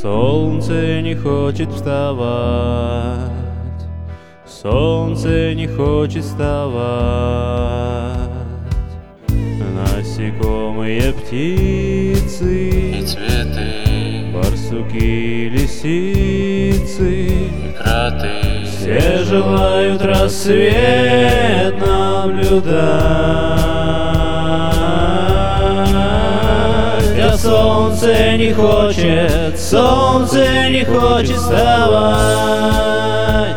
Солнце не хочет вставать, солнце не хочет вставать. Насекомые, птицы и цветы, барсуки, лисицы и кроты, все желают рассвет наблюдать. А солнце не хочет, солнце не хочет вставать.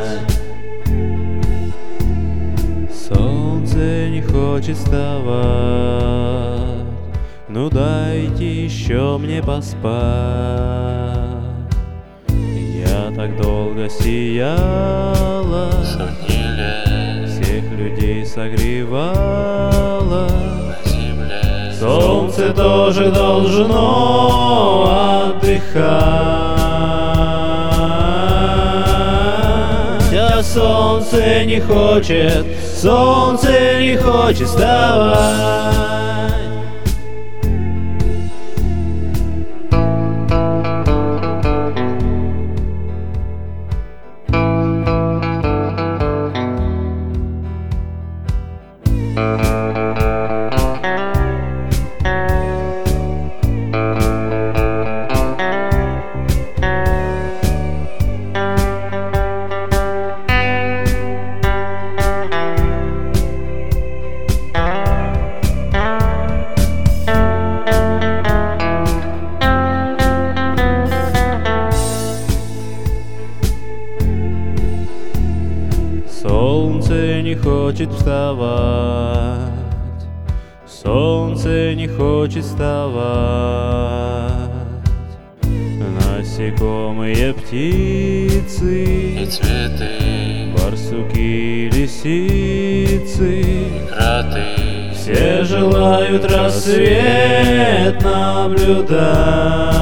Солнце не хочет вставать. Ну дайте еще мне поспать. Я так долго сияла, сотни лет всех людей согревала. на земле. Солнце тоже должно отдыхать. А солнце не хочет, солнце не хочет вставать. Солнце не хочет вставать, солнце не хочет вставать. Насекомые, птицы И цветы, барсуки, лисицы и кроты, все желают рассвет наблюдать.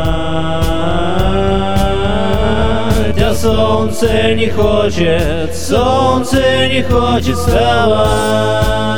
А солнце не хочет, солнце не хочет вставать.